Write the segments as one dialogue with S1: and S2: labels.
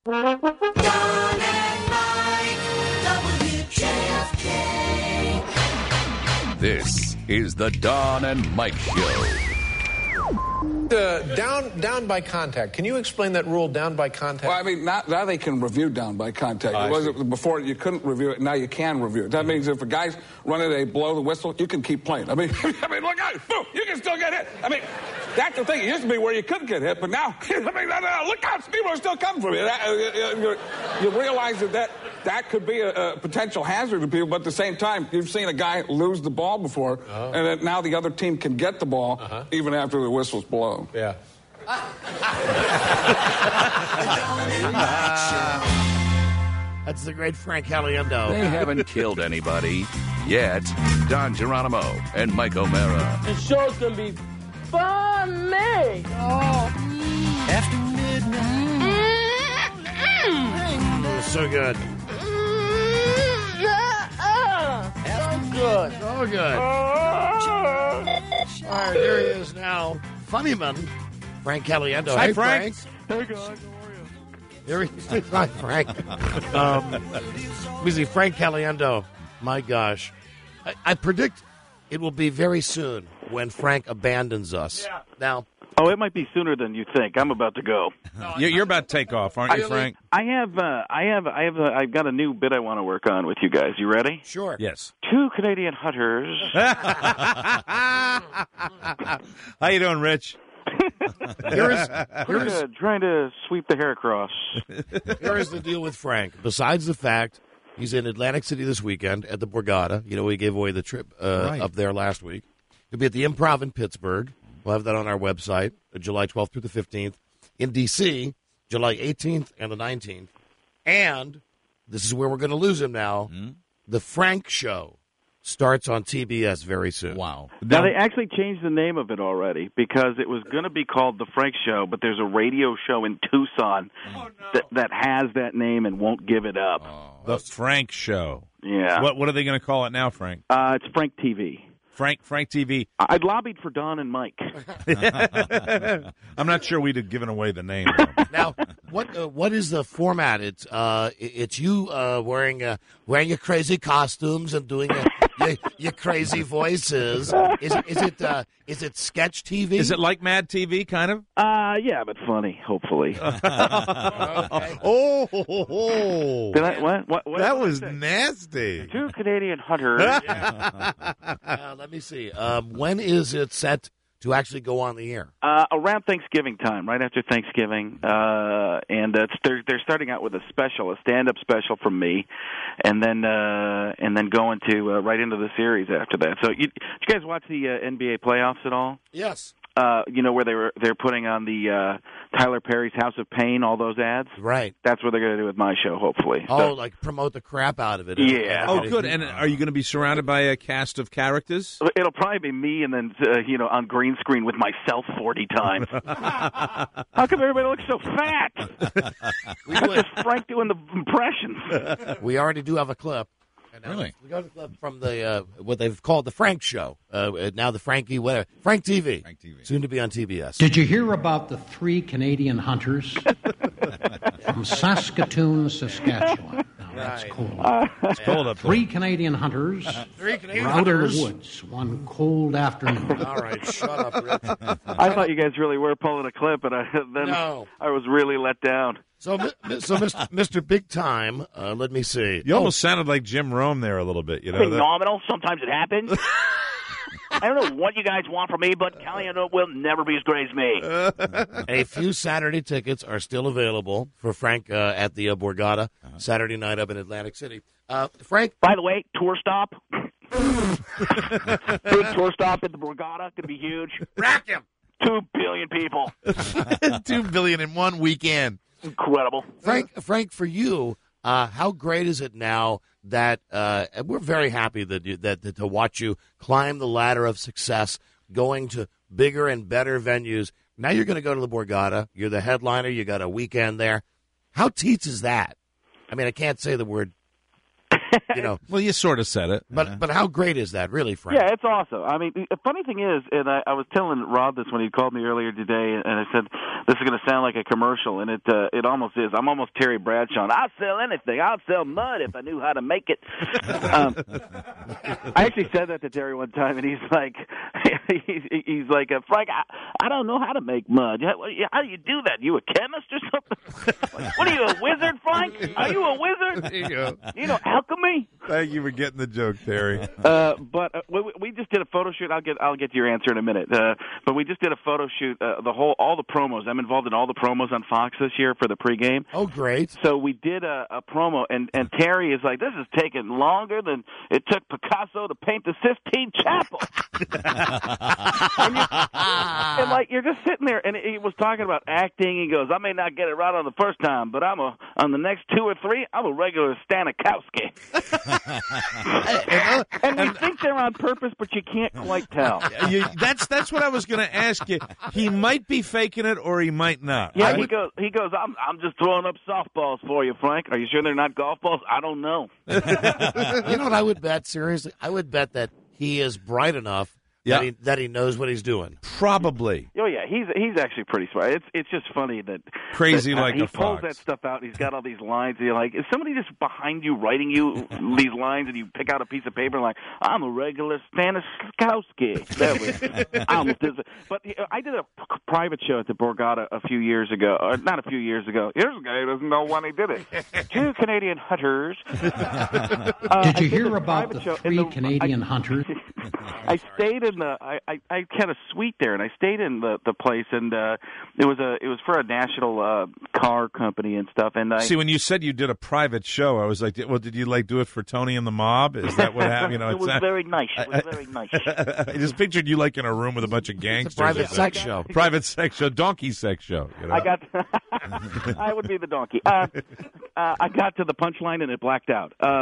S1: Don and Mike, WJFK.
S2: This is the Don and Mike Show.
S3: Down by contact. Can you explain that rule, down by contact?
S4: Well, I mean, now they can review down by contact. It wasn't before you couldn't review it. Now you can review it. That means if a guy's running a blow the whistle, you can keep playing. I mean, look out! Boom! You can still get hit. I mean, that's the thing. It used to be where you couldn't get hit, but now, I mean, no, look out! People are still coming for you. You realize that could be a potential hazard to people, but at the same time, you've seen a guy lose the ball before, and then now the other team can get the ball even after the whistle's blown.
S3: Yeah.
S5: That's the great Frank Caliendo.
S2: They haven't killed anybody yet. Don Geronimo and Mike O'Mara.
S6: The show's gonna be funny.
S1: After midnight.
S5: So good.
S6: Good.
S5: So good. All right, here he is now. Funnyman, Frank Caliendo.
S7: Hi,
S5: Hey,
S7: Frank.
S5: Hey, guys. How are you? Here he is. Hi, Frank. We see Frank Caliendo. My gosh. I predict it will be very soon when Frank abandons us. Yeah. Now,
S8: oh, it might be sooner than you think. I'm about to go.
S7: You're about to take off, aren't you, Frank?
S8: I've got a new bit I want to work on with you guys. You ready?
S5: sure.
S7: Yes.
S8: 2 Canadian hunters.
S7: How you doing, Rich?
S8: Trying to sweep the hair across.
S5: Here is the deal with Frank. Besides the fact he's in Atlantic City this weekend at the Borgata. You know, we gave away the trip up there last week. He'll be at the Improv in Pittsburgh. We'll have that on our website, July 12th through the 15th. In D.C., July 18th and the 19th. And this is where we're going to lose him now. The Frank Show starts on TBS very soon.
S7: Wow.
S8: Now, they actually changed the name of it already because it was going to be called The Frank Show, but there's a radio show in Tucson that has that name and won't give it up.
S7: The Frank Show.
S8: Yeah.
S7: What are they going to call it now, Frank?
S8: It's Frank TV.
S7: Frank TV.
S8: I'd lobbied for Don and Mike.
S7: I'm not sure we'd have given away the name.
S5: Now, what is the format? It's you wearing your crazy costumes and doing your crazy voices. Is it sketch TV?
S7: Is it like Mad TV, kind of?
S8: Yeah, but funny, hopefully.
S7: Okay.
S8: Did I, what
S7: that was nasty.
S8: 2 Canadian hunters.
S5: Let me see. When is it set to actually go on the air?
S8: Around Thanksgiving time, right after Thanksgiving, and they're starting out with a stand-up special from me, and then going to right into the series after that. So, you guys watch the NBA playoffs at all?
S5: Yes.
S8: Where they're putting on the Tyler Perry's House of Pain, all those ads.
S5: Right.
S8: That's what they're going to do with my show, hopefully.
S5: Oh, like promote the crap out of it.
S8: Yeah.
S7: Oh, good. And are you going to be surrounded by a cast of characters?
S8: It'll probably be me, and then on green screen with myself 40 times. How come everybody looks so fat? That's just Frank doing the impressions.
S5: We already do have a clip.
S7: Really?
S5: We got a clip from the what they've called the Frank Show. Now the Frank TV. Frank TV. Soon to be on TBS.
S9: Did you hear about the 3 Canadian hunters from Saskatoon, Saskatchewan? Now, that's cold.
S7: It's cold up there.
S9: 3 Canadian hunters were out in the woods one cold afternoon.
S5: All right, shut up, Rich.
S8: I thought you guys really were pulling a clip, but I was really let down.
S5: So Mr. Big Time, let me see.
S7: You almost sounded like Jim Rome there a little bit. You know,
S10: phenomenal. Sometimes it happens. I don't know what you guys want from me, but Caliendo will never be as great as me.
S5: A few Saturday tickets are still available for Frank at the Borgata Saturday night up in Atlantic City. Frank?
S10: By the way, tour stop. Big tour stop at the Borgata. Going to be huge.
S5: Rack him.
S10: 2 billion people.
S7: 2 billion in one weekend.
S10: Incredible.
S5: Frank, for you, how great is it now that we're very happy that to watch you climb the ladder of success, going to bigger and better venues. Now you're going to go to the Borgata. You're the headliner. You got a weekend there. How teats is that? I mean, I can't say the word You know.
S7: Well, you sort of said it.
S5: But how great is that, really, Frank?
S8: Yeah, it's awesome. I mean, the funny thing is, and I was telling Rob this when he called me earlier today, and I said, this is going to sound like a commercial, and it almost is. I'm almost Terry Bradshaw. I'd sell anything. I'd sell mud if I knew how to make it. I actually said that to Terry one time, and he's like, Frank, I don't know how to make mud. How do you do that? You a chemist or something? Like, what are you, a wizard, Frank? Are you a wizard?
S7: There you go.
S8: You know, alchemy?
S7: Thank you for getting the joke, Terry.
S8: But we just did a photo shoot. I'll get to your answer in a minute. But we just did a photo shoot. All the promos. I'm involved in all the promos on Fox this year for the pregame.
S5: Oh, great!
S8: So we did a promo, and Terry is like, "This is taking longer than it took Picasso to paint the Sistine Chapel." and like you're just sitting there, and he was talking about acting. He goes, "I may not get it right on the first time, but on the next 2 or 3, I'm a regular Stanikowski." and we think they're on purpose, but you can't quite tell.
S7: That's what I was going to ask you. He might be faking it, or he might not.
S8: Yeah, he goes. I'm just throwing up softballs for you, Frank. Are you sure they're not golf balls? I don't know.
S5: You know what I would bet? Seriously, I would bet that he is bright enough that he knows what he's doing.
S7: Probably.
S8: Oh yeah, he's actually pretty smart. It's just funny that
S7: crazy
S8: that,
S7: like
S8: he
S7: a
S8: pulls
S7: fox.
S8: that stuff out. And he's got all these lines. And you're like, is somebody just behind you writing you these lines, and you pick out a piece of paper and like, I'm a regular Stanikowski. But I did a private show at the Borgata a few years ago, or not a few years ago. Here's a guy who doesn't know when he did it. 2 Canadian hunters.
S9: Did you hear about the 3 Canadian hunters?
S8: I stayed in I had a suite there, and I stayed in the place, and it was for a national car company and stuff. And
S7: See, when you said you did a private show, I was like, well, did you do it for Tony and the Mob? Is that what happened? You know,
S8: it was very nice. It was very nice.
S7: I just pictured you in a room with a bunch of gangsters.
S5: It's a private sex show.
S7: Private sex show, donkey sex show. You know?
S8: I would be the donkey. I got to the punchline and it blacked out.
S5: All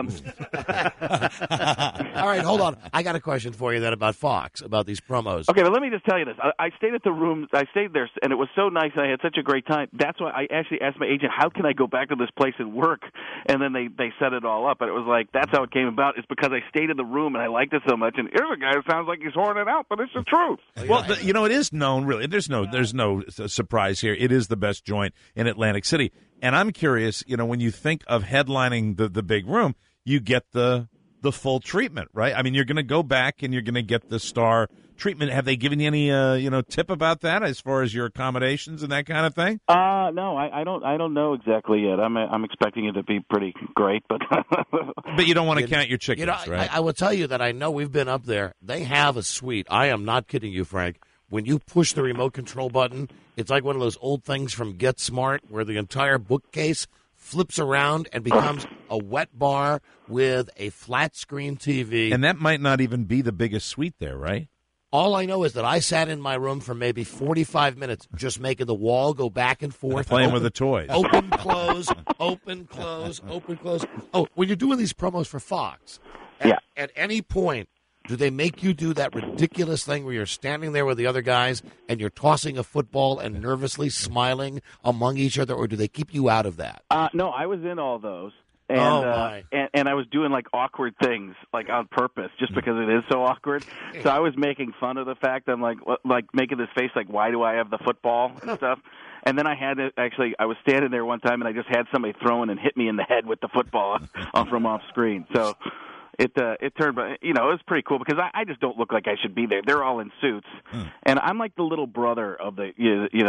S5: right, hold on. I got a question for you then about Fox, about these promos.
S8: Okay, but let me just tell you this. I stayed at the room. I stayed there, and it was so nice. And I had such a great time. That's why I actually asked my agent, how can I go back to this place and work? And then they set it all up. And it was like, that's how it came about. It's because I stayed in the room, and I liked it so much. And here's a guy who sounds like he's horning it out, but it's the truth.
S7: Well, it is known, really. There's no surprise here. It is the best joint in Atlantic City. And I'm curious, when you think of headlining the big room, you get the full treatment, right? I mean, you're going to go back and you're going to get the star treatment. Have they given you any tip about that as far as your accommodations and that kind of thing?
S8: No, I don't know exactly yet. I'm expecting it to be pretty great, but
S7: but you don't want to count your chickens, right?
S5: I will tell you that I know we've been up there. They have a suite. I am not kidding you, Frank. When you push the remote control button, it's like one of those old things from Get Smart where the entire bookcase flips around and becomes a wet bar with a flat screen TV.
S7: And that might not even be the biggest suite there, right?
S5: All I know is that I sat in my room for maybe 45 minutes just making the wall go back and forth.
S7: Playing with the toys.
S5: Open, close, open, close, open, close. Oh, when you're doing these promos for Fox, at any point, do they make you do that ridiculous thing where you're standing there with the other guys and you're tossing a football and nervously smiling among each other, or do they keep you out of that?
S8: No, I was in all those. And,
S5: my.
S8: And I was doing like awkward things, like on purpose, just because it is so awkward. So I was making fun of the fact. I'm like making this face, like, why do I have the football and stuff? And then I had to I was standing there one time, and I just had somebody throwing and hit me in the head with the football from off screen. So it turned, but it was pretty cool because I just don't look like I should be there. They're all in suits, and I'm like the little brother of the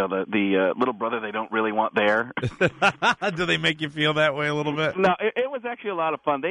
S8: the little brother they don't really want there.
S7: Do they make you feel that way a little bit?
S8: No, it was actually a lot of fun. They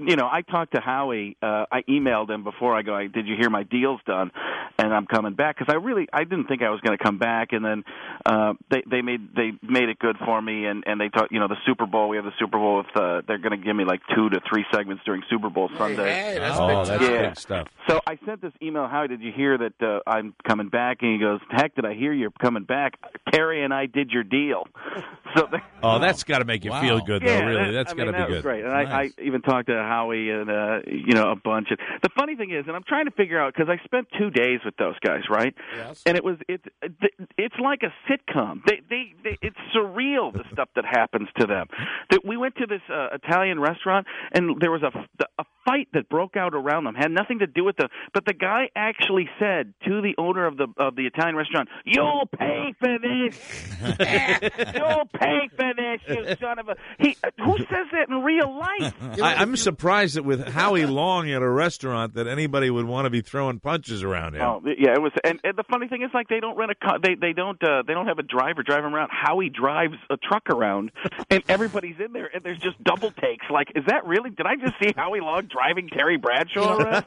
S8: I talked to Howie. I emailed him before I go. Did you hear my deal's done? And I'm coming back because I didn't think I was going to come back. And then they made it good for me. And they talked. The Super Bowl. We have the Super Bowl with. They're going to give me like 2 to 3 segments during Super Bowl Sunday.
S5: Hey, that's
S7: that's big stuff.
S8: So I sent this email, Howie, did you hear that I'm coming back? And he goes, heck, did I hear you're coming back? Terry and I did your deal. So
S7: that's got to make you feel good, though, really. That's got to be
S8: that
S7: good.
S8: Was great. And
S7: nice.
S8: I even talked to Howie and, a bunch. The funny thing is, and I'm trying to figure out, because I spent 2 days with those guys, right?
S5: Yes.
S8: And it's like a sitcom. It's surreal, the stuff that happens to them. We went to this Italian restaurant, and there was a fight that broke out around them. Had nothing to do with them, but the guy actually said to the owner of the Italian restaurant, "You'll pay for this. You'll pay for this, you son of a." Who says that in real life?
S7: I'm surprised that with Howie Long at a restaurant that anybody would want to be throwing punches around him.
S8: Oh yeah, it was. And the funny thing is, like, they don't rent a car. They don't have a driver drive him around. Howie drives a truck around, and everybody's in there, and there's just double takes. Like, is that really? Did I just see Howie Long driving Terry Bradshaw around?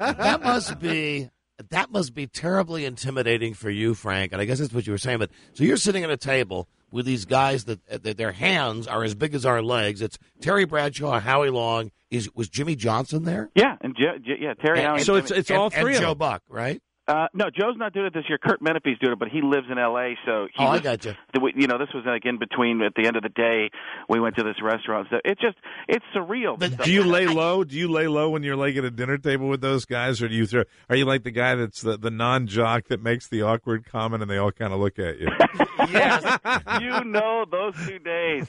S5: That must be terribly intimidating for you, Frank. And I guess that's what you were saying. But so you're sitting at a table with these guys that their hands are as big as our legs. It's Terry Bradshaw, Howie Long. Was Jimmy Johnson there?
S8: Yeah, and Terry. Howie.
S7: So it's all three
S5: and
S7: of
S5: Joe
S7: them.
S5: Buck, right?
S8: No, Joe's not doing it this year. Kurt Menefee's doing it, but he lives in L.A., so
S5: I got you.
S8: This was like in between. At the end of the day, we went to this restaurant. So it's surreal.
S7: Do you lay low? Do you lay low when you're like at a dinner table with those guys, or do you throw? Are you like the guy that's the non-jock that makes the awkward comment and they all kind of look at you?
S8: Yes, those 2 days.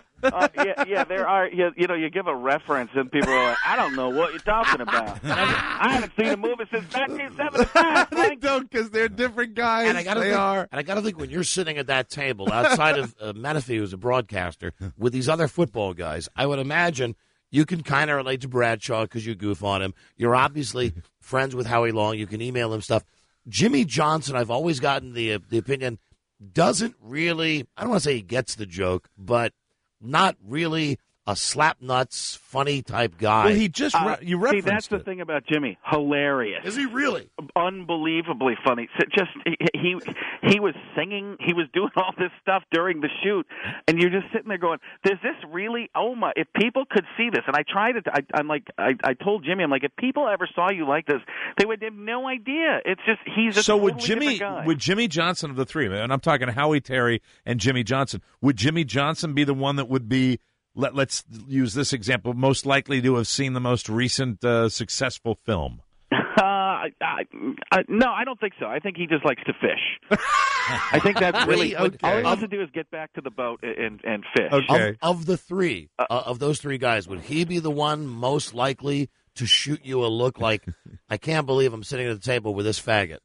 S8: There are. You give a reference and people are like, I don't know what you're talking about. I haven't seen a movie since 1975.
S7: They don't, because they're different guys.
S5: And I got to think when you're sitting at that table outside of Menefee, who's a broadcaster, with these other football guys, I would imagine you can kind of relate to Bradshaw because you goof on him. You're obviously friends with Howie Long. You can email him stuff. Jimmy Johnson, I've always gotten the opinion, doesn't really, I don't want to say he gets the joke, but not really a slap nuts, funny type guy.
S7: Well, he just you referenced
S8: that's the thing about Jimmy. Hilarious.
S5: Is he really?
S8: Unbelievably funny. So just he was singing. He was doing all this stuff during the shoot, and you're just sitting there going, "Does this really? Oh my! If people could see this." And I tried it. I told Jimmy, I'm like, if people ever saw you like this, they would have no idea. It's just he's a totally different guy.
S7: Would Jimmy Johnson of the three, and I'm talking Howie, Terry, and Jimmy Johnson, would Jimmy Johnson be the one that would be? Let's use this example. Most likely to have seen the most recent successful film.
S8: No, I don't think so. I think he just likes to fish. I think that's really all he wants to do is get back to the boat and fish.
S7: Okay.
S5: Of the three, of those three guys, would he be the one most likely to shoot you a look like, I can't believe I'm sitting at the table with this faggot?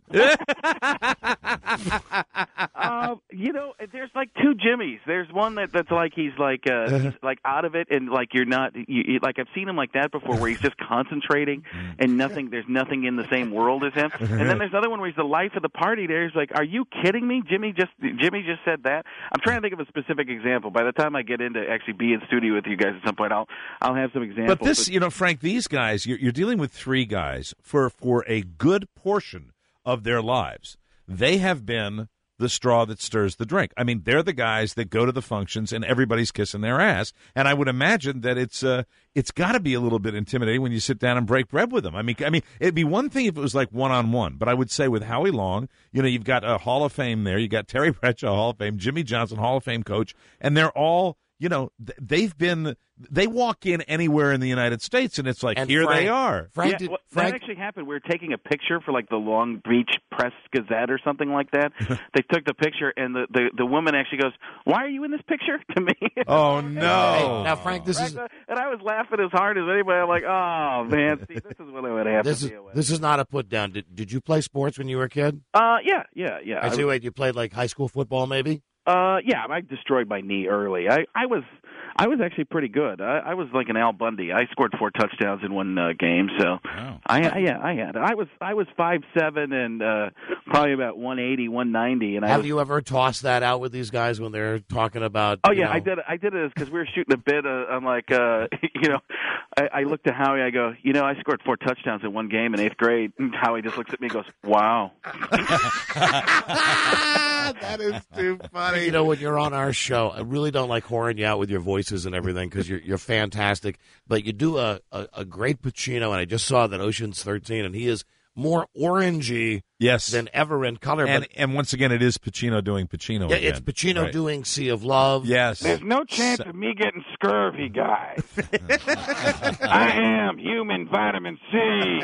S8: There's like two Jimmys. There's one that's like he's like out of it, and like you're not. Like I've seen him like that before, where he's just concentrating and there's nothing in the same world as him. And then there's another one where he's the life of the party. There, he's like, "Are you kidding me? Jimmy just said that." I'm trying to think of a specific example. By the time I get into actually be in studio with you guys at some point, I'll have some examples.
S7: But this, Frank, these guys, you're dealing with three guys for a good portion of their lives. They have been the straw that stirs the drink. I mean, they're the guys that go to the functions and everybody's kissing their ass. And I would imagine that it's got to be a little bit intimidating when you sit down and break bread with them. I mean, it'd be one thing if it was like one-on-one, but I would say with Howie Long, you've got a Hall of Fame there. You got Terry Bradshaw, Hall of Fame, Jimmy Johnson, Hall of Fame coach, and they're all, they walk in anywhere in the United States, and it's like, and here
S5: Frank,
S7: they are.
S5: Frank,
S8: that actually happened. We were taking a picture for like the Long Beach Press Gazette or something like that. They took the picture, and the woman actually goes, "Why are you in this picture?" to me.
S7: Oh no!
S5: Hey, now, Frank, this is,
S8: and I was laughing as hard as anybody. I'm like, "Oh man, see, this is what I would have to deal with."
S5: This is not a put down. Did you play sports when you were a kid?
S8: Yeah.
S5: I see. Wait, you played like high school football, maybe?
S8: Yeah, I destroyed my knee early. I was actually pretty good. I was like an Al Bundy. I scored 4 touchdowns in one game. So
S7: wow.
S8: I had. I was 5'7" and probably about 180, 190. And
S5: have you ever tossed that out with these guys when they're talking about?
S8: Oh yeah, I did. I did it because we were shooting a bit. I'm like, I looked at Howie. I go, I scored 4 touchdowns in one game in 8th grade. And Howie just looks at me and goes, "Wow."
S7: That is too funny.
S5: When you're on our show, I really don't like whoring you out with your voice voices and everything because you're fantastic. But you do a great Pacino, and I just saw that Ocean's 13, and he is more orangey than ever in color.
S7: And once again, it is Pacino doing Pacino.
S5: Yeah,
S7: again.
S5: it's Pacino doing Sea of Love.
S7: Yes.
S11: There's no chance of me getting scurvy, guys. I am human vitamin C.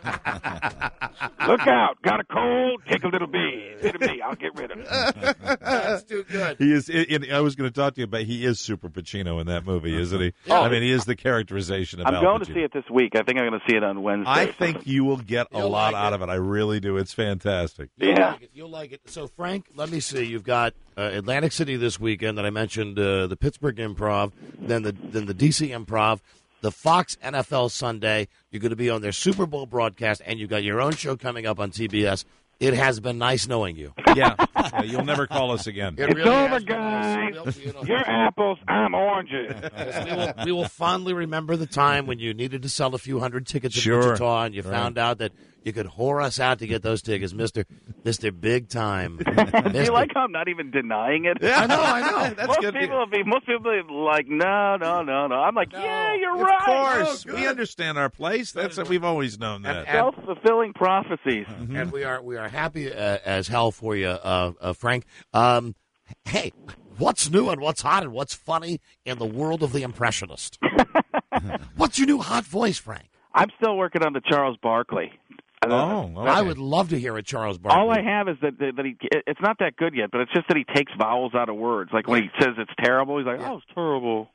S11: Look out. Got a cold? Take a little bit of me. I'll get rid of it.
S5: That's too good.
S7: He is. I was going to talk to you, but he is super Pacino in that movie, isn't he?
S8: Oh.
S7: I mean, he is the characterization of
S8: I'm
S7: Al
S8: going
S7: Pacino.
S8: to see it this week. I think I'm going to see it on Wednesday.
S7: I think you will get a lot out of it. I really do. It's fantastic.
S5: You'll like it. So, Frank, let me see. You've got Atlantic City this weekend that I mentioned, the Pittsburgh Improv, then the DC Improv, the Fox NFL Sunday. You're going to be on their Super Bowl broadcast, and you've got your own show coming up on TBS. It has been nice knowing you.
S7: Yeah, you'll never call us again.
S11: It's over, guys. You're apples, I'm oranges.
S5: We will fondly remember the time when you needed to sell a few hundred tickets in Wichita, and you found out that you could whore us out to get those tickets, Mr. Big Time.
S8: Do you like how I'm not even denying it?
S5: Yeah, I know.
S8: That's most people will be like, no. I'm like, yeah, you're right.
S7: Of course, we understand our place. That's what we've always known. That
S8: Self-fulfilling prophecies.
S5: And we are happy as hell for you, Frank. Hey, what's new and what's hot and what's funny in the world of the impressionist? What's your new hot voice, Frank?
S8: I'm still working on the Charles Barkley.
S5: I would love to hear a Charles Barkley.
S8: All I have is that it's not that good yet, but it's just that he takes vowels out of words. Like when he says it's terrible, he's like, oh, it's terrible.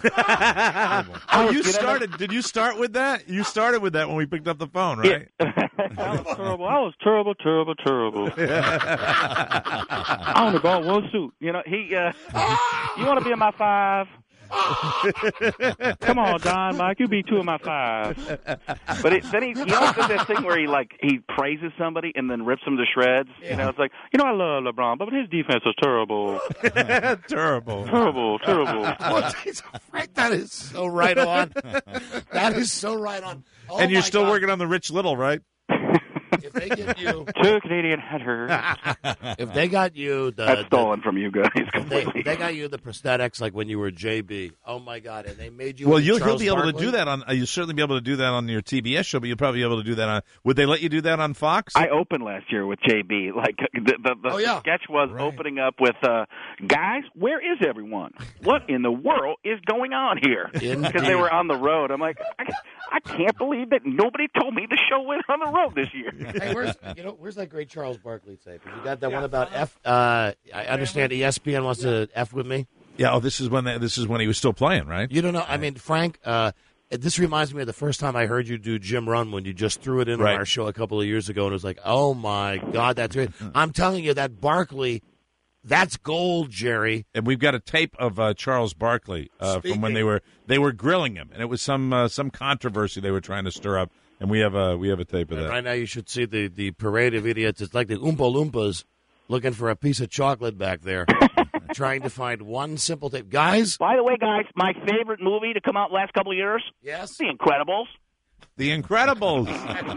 S7: Did you start with that? You started with that when we picked up the phone, right?
S8: Yeah. I was terrible. I only bought one suit. You know, you want to be in my five? Come on, Don, Mike, you be two of my fives. But then he always does that thing where he praises somebody and then rips them to shreds. Yeah. You know, it's like, I love LeBron, but his defense was terrible.
S7: Terrible.
S5: Frank, that is so right on. That is so right on. Oh,
S7: and you're still working on the Rich Little, right?
S5: If they give you
S8: two Canadian hunters,
S5: if they got you
S8: that's stolen from you guys.
S5: They got you the prosthetics like when you were JB. Oh my God! And they made you.
S7: Well, he'll be able to do that on. You'll certainly be able to do that on your TBS show, but you'll probably be able to do that on. Would they let you do that on Fox?
S8: I opened last year with JB. Like the sketch was opening up with, guys, where is everyone? What in the world is going on here? Because they were on the road. I'm like, I can't believe that nobody told me the show went on the road this year.
S5: Hey, where's that great Charles Barkley tape? Have you got that one about F? I understand ESPN wants to F with me.
S7: Yeah. Oh, this is when he was still playing, right?
S5: You don't know. I mean, Frank. This reminds me of the first time I heard you do Jim Run when you just threw it in on our show a couple of years ago, and it was like, oh my God, that's great. I'm telling you that Barkley. That's gold, Jerry.
S7: And we've got a tape of Charles Barkley from when they were grilling him, and it was some controversy they were trying to stir up. And we have a tape of that.
S5: Right now, you should see the parade of idiots. It's like the Oompa Loompas looking for a piece of chocolate back there, trying to find one simple tape. Guys?
S10: By the way, guys, my favorite movie to come out last couple of years?
S5: Yes?
S10: The Incredibles.
S7: The Incredibles.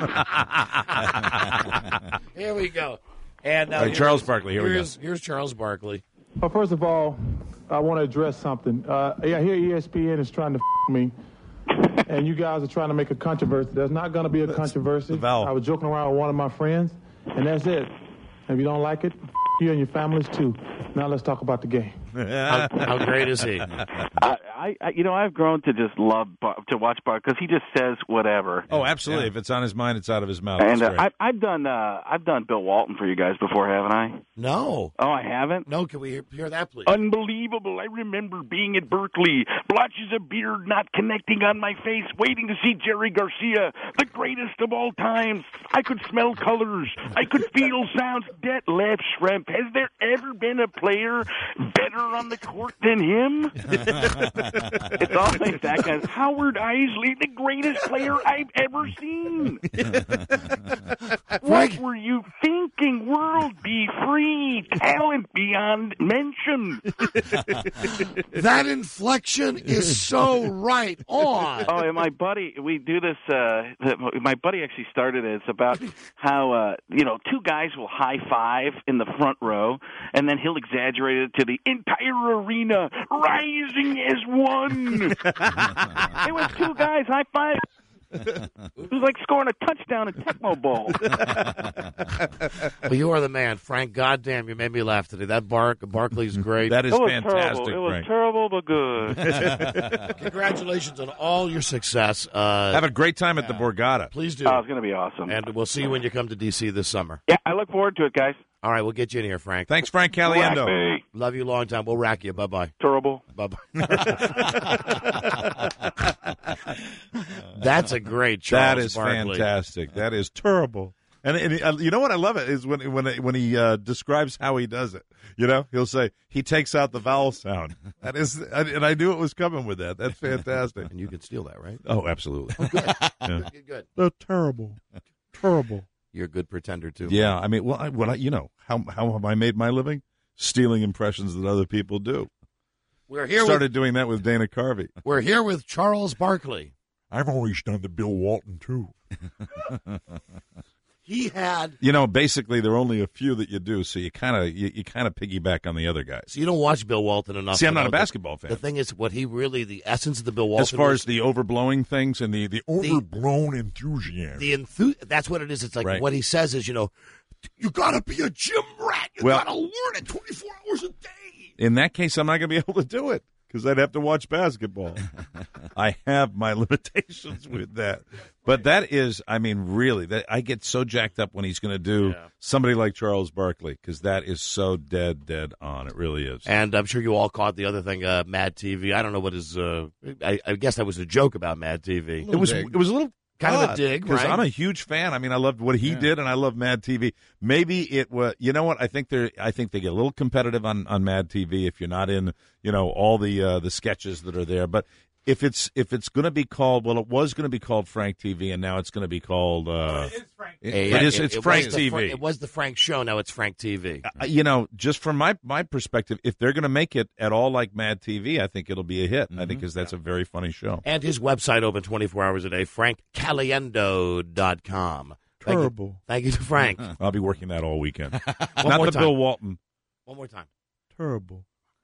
S5: Here we go. And
S7: Charles Barkley, here we go.
S5: Here's Charles Barkley.
S12: Well, first of all, I want to address something. I hear ESPN is trying to me, and you guys are trying to make a controversy. There's not going to be a controversy. I was joking around with one of my friends, and that's it. If you don't like it, you and your families too. Now let's talk about the game.
S5: How great is he?
S8: I've grown to just love to watch Bart because he just says whatever.
S7: Oh, absolutely! Yeah. If it's on his mind, it's out of his mouth.
S8: And I've done Bill Walton for you guys before, haven't I?
S5: No.
S8: Oh, I haven't.
S5: No. Can we hear that, please?
S11: Unbelievable! I remember being at Berkeley, blotches of beard not connecting on my face, waiting to see Jerry Garcia, the greatest of all times. I could smell colors. I could feel sounds. Detlef Schrempf. Has there ever been a player better on the court than him?
S8: It's always that guy.
S11: Howard Isley, the greatest player I've ever seen. What were you thinking? World be free. Talent beyond mention.
S5: That inflection is so right on.
S8: Oh, and my buddy, we do this. My buddy actually started it. It's about how two guys will high five in the front row, and then he'll exaggerate it to the
S11: entire arena rising as one. It was two guys high five. It was like scoring a touchdown in Tecmo Bowl.
S5: Well, you are the man, Frank. Goddamn, you made me laugh today. That Barkley's great.
S7: That is fantastic,
S11: terrible. It was
S7: Frank.
S11: terrible, but good.
S5: Congratulations on all your success.
S7: Have a great time at the Borgata.
S5: Please do.
S11: Oh, it's going to be awesome.
S5: And we'll see you when you come to D.C. this summer.
S11: Yeah, I look forward to it, guys.
S5: All right, we'll get you in here, Frank.
S7: Thanks, Frank Caliendo.
S11: Rack me.
S5: Love you a long time. We'll rack you. Bye-bye.
S11: Terrible.
S5: Bye-bye. That's a great Charles
S7: That is
S5: Barkley.
S7: fantastic. That is terrible. And you know what I love it is when he describes how he does it. You know, he'll say he takes out the vowel sound. That is, and I knew it was coming with that. That's fantastic.
S5: And you can steal that, right?
S7: Oh, absolutely.
S5: Yeah. Good.
S7: They're terrible. Terrible.
S5: You're a good pretender too.
S7: Yeah, I mean, how have I made my living? Stealing impressions that other people do.
S5: We're here.
S7: Started doing that with Dana Carvey.
S5: We're here with Charles Barkley.
S7: I've always done the Bill Walton too.
S5: He had.
S7: You know, basically, there are only a few that you do, so you kind of piggyback on the other guys.
S5: So you don't watch Bill Walton enough.
S7: See, I'm not a basketball fan.
S5: The thing is, the essence of the Bill Walton.
S7: As far as the overblowing things and the overblown enthusiasm.
S5: That's what it is. It's like
S7: Right.
S5: what he says is, you got to be a gym rat. You got to learn it 24 hours a day.
S7: In that case, I'm not going to be able to do it because I'd have to watch basketball. I have my limitations with that. But that is, I mean, really, I get so jacked up when he's going to do somebody like Charles Barkley because that is so dead on. It really is.
S5: And I'm sure you all caught the other thing, Mad TV. I don't know what his. I guess that was a joke about Mad TV.
S7: It was a little
S5: kind of a dig,
S7: because
S5: right?
S7: I'm a huge fan. I mean, I loved what he did, and I love Mad TV. Maybe it was. You know what? I think they get a little competitive on Mad TV if you're not in all the sketches that are there. But if it's going to be called, well, it was going to be called Frank TV, and now it's going to be called. It's Frank TV.
S5: It was the Frank Show. Now it's Frank TV.
S7: Just from my perspective, if they're going to make it at all like Mad TV, I think it'll be a hit. I think because that's a very funny show.
S5: And his website open 24 hours a day, frankcaliendo.com.
S7: Terrible.
S5: Thank you to Frank.
S7: I'll be working that all weekend.
S5: One
S7: Not
S5: more
S7: the
S5: time.
S7: Bill Walton.
S5: One more time.
S7: Terrible.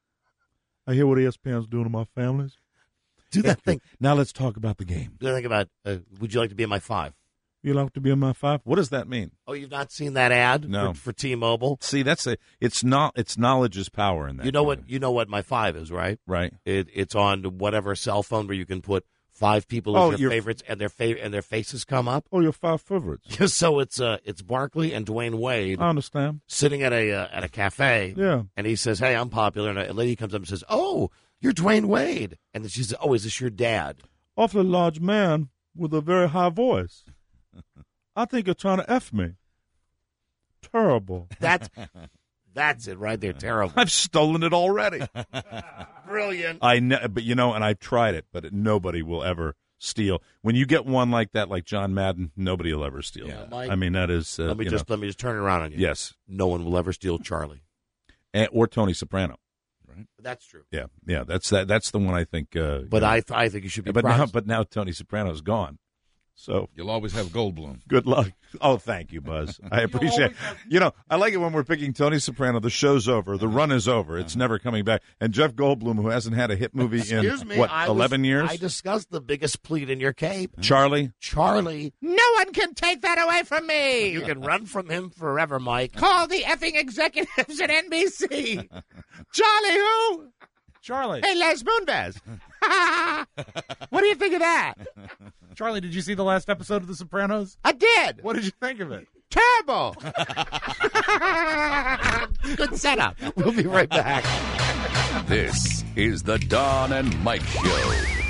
S7: I hear what ESPN's doing to my families.
S5: Do that thing.
S7: Now let's talk about the game.
S5: Do that thing about, would you like to be in my 5?
S7: You like to be in my 5? What does that mean?
S5: Oh, you've not seen that ad for T-Mobile?
S7: See, it's knowledge is power in that.
S5: You know what my 5 is, right?
S7: Right.
S5: It's on whatever cell phone where you can put 5 people as your favorites and their faces come up.
S7: Oh, your 5 favorites.
S5: So it's Barkley and Dwayne Wade.
S7: I understand.
S5: Sitting at a cafe.
S7: Yeah.
S5: And he says, "Hey, I'm popular." And a lady comes up and says, "Oh, you're Dwayne Wade." And then she says, "Oh, is this your dad?"
S7: Awfully large man with a very high voice. I think you're trying to F me. Terrible.
S5: That's it right there. Terrible.
S7: I've stolen it already.
S5: Brilliant.
S7: But and I've tried it, but nobody will ever steal. When you get one like that, like John Madden, nobody will ever steal.
S5: Yeah,
S7: Mike, I mean, that is.
S5: Let me just turn it around on you.
S7: Yes.
S5: No one will ever steal Charlie
S7: or Tony Soprano. Right.
S5: That's true.
S7: Yeah. That's the one I think.
S5: But I think you should be.
S7: But now Tony Soprano's gone. So
S13: you'll always have Goldblum.
S7: Good luck. Oh, thank you, Buzz. I appreciate it. I like it when we're picking Tony Soprano. The show's over. The run is over. It's never coming back. And Jeff Goldblum, who hasn't had a hit movie in, 11 years?
S5: I discussed the biggest pleat in your cape.
S7: Charlie.
S5: No one can take that away from me. You can run from him forever, Mike. Call the effing executives at NBC.
S14: Charlie who?
S7: Charlie.
S14: Hey, Les Moonves. What do you think of that?
S15: Charlie, did you see the last episode of The Sopranos?
S14: I did.
S15: What did you think of it?
S14: Terrible.
S5: Good setup. We'll be right back.
S2: This is the Don and Mike Show.